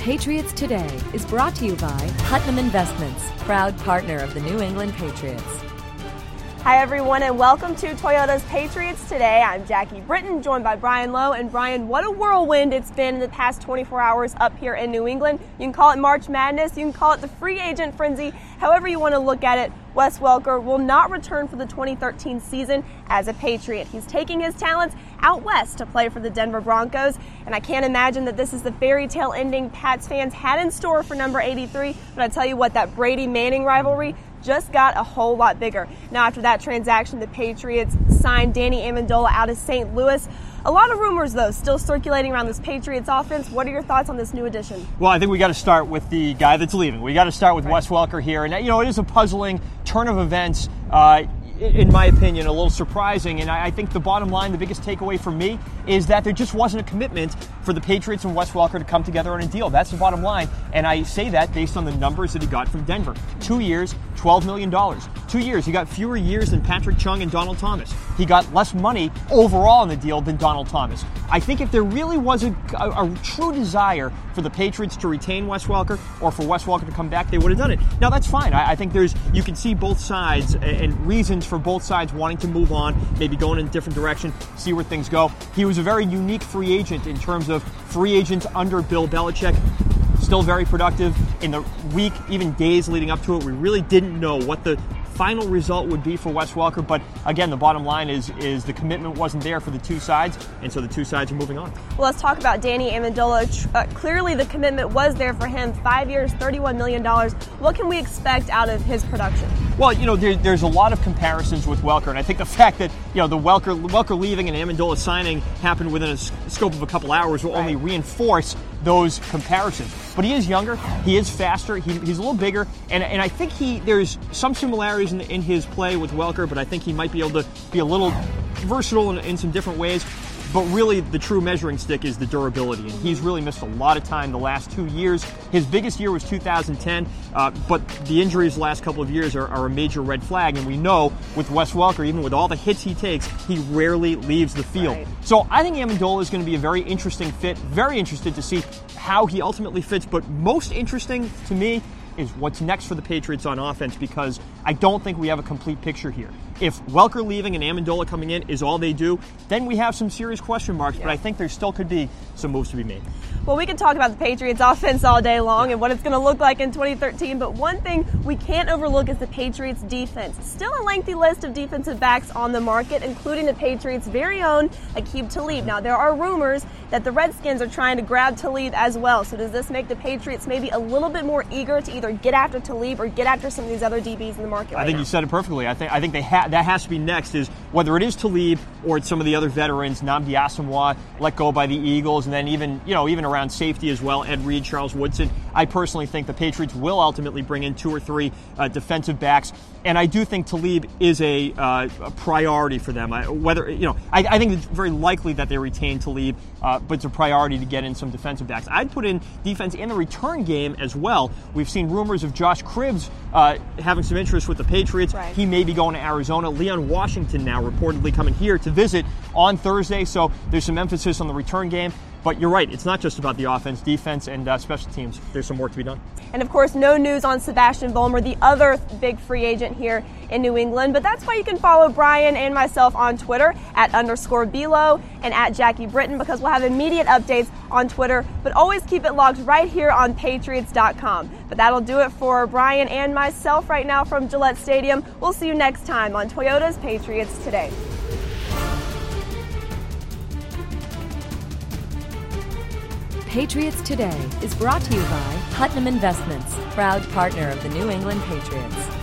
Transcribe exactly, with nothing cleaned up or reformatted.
Patriots Today is brought to you by Putnam Investments, proud partner of the New England Patriots. Hi everyone, and welcome to Toyota's Patriots Today. I'm Jackie Britton, joined by Brian Lowe. And Brian, what a whirlwind it's been in the past twenty-four hours up here in New England. You can call it March Madness, you can call it the free agent frenzy, however you want to look at it. Wes Welker will not return for the twenty thirteen season as a Patriot. He's taking his talents out west to play for the Denver Broncos, and I can't imagine that this is the fairy tale ending Pats fans had in store for number eighty-three, but I tell you what, that Brady-Manning rivalry just got a whole lot bigger. Now, after that transaction, the Patriots signed Danny Amendola out of Saint Louis. A lot of rumors, though, still circulating around this Patriots offense. What are your thoughts on this new addition? Well, I think we got to start with the guy that's leaving. We got to start with right. Wes Welker here. And, you know, it is a puzzling turn of events, uh, in my opinion, a little surprising. And I think the bottom line, the biggest takeaway for me, is that there just wasn't a commitment for the Patriots and Wes Welker to come together on a deal. That's the bottom line. And I say that based on the numbers that he got from Denver. Two years, twelve million dollars. Two years. He got fewer years than Patrick Chung and Donald Thomas. He got less money overall in the deal than Donald Thomas. I think if there really was a, a, a true desire for the Patriots to retain Wes Welker or for Wes Welker to come back, they would have done it. Now, that's fine. I, I think there's you can see both sides and reasons for both sides wanting to move on, maybe going in a different direction, see where things go. He was a very unique free agent in terms of free agents under Bill Belichick. Still very productive. In the week, even days leading up to it, we really didn't know what the final result would be for Wes Welker, but again, the bottom line is is the commitment wasn't there for the two sides, and so the two sides are moving on. Well, let's talk about Danny Amendola. Uh, clearly, the commitment was there for him. Five years, thirty-one million dollars. What can we expect out of his production? Well, you know, there, there's a lot of comparisons with Welker, and I think the fact that, you know, the Welker Welker leaving and Amendola signing happened within a s- scope of a couple hours will right. only reinforce those comparisons. But he is younger, he is faster, he, he's a little bigger, and and I think he there's some similarities in, in his play with Welker, but I think he might be able to be a little versatile in, in some different ways. But really, the true measuring stick is the durability, and he's really missed a lot of time the last two years. His biggest year was two thousand ten, uh, but the injuries the last couple of years are, are a major red flag, and we know with Wes Welker, even with all the hits he takes, he rarely leaves the field. Right. So I think Amendola is going to be a very interesting fit, very interested to see how he ultimately fits, but most interesting to me is what's next for the Patriots on offense, because I don't think we have a complete picture here. If Welker leaving and Amendola coming in is all they do, then we have some serious question marks, yeah. but I think there still could be some moves to be made. Well, we can talk about the Patriots offense all day long and what it's going to look like in twenty thirteen, but one thing we can't overlook is the Patriots defense. Still a lengthy list of defensive backs on the market, including the Patriots' very own Aqib Talib. Now, there are rumors that the Redskins are trying to grab Talib as well, so does this make the Patriots maybe a little bit more eager to either get after Talib or get after some of these other D Bs in the market right I think now? You said it perfectly. I think I think they ha- that has to be next, is whether it is Talib or it's some of the other veterans, Nnamdi Asomugha, let go by the Eagles, and then even, you know, even around safety as well, Ed Reed, Charles Woodson. I personally think the Patriots will ultimately bring in two or three uh, defensive backs, and I do think Talib is a, uh, a priority for them. I, whether you know, I, I think it's very likely that they retain Talib, uh, but it's a priority to get in some defensive backs. I'd put in defense in the return game as well. We've seen rumors of Josh Cribbs uh, having some interest with the Patriots. Right. He may be going to Arizona. Leon Washington now reportedly coming here to visit on Thursday, so there's some emphasis on the return game. But you're right, it's not just about the offense, defense, and uh, special teams. There's some work to be done. And of course, no news on Sebastian Vollmer, the other big free agent here in New England. But that's why you can follow Brian and myself on Twitter at underscore Belo and at Jackie Britton, because we'll have immediate updates on Twitter. But always keep it logged right here on Patriots dot com. But that'll do it for Brian and myself right now from Gillette Stadium. We'll see you next time on Toyota's Patriots Today. Patriots Today is brought to you by Putnam Investments, proud partner of the New England Patriots.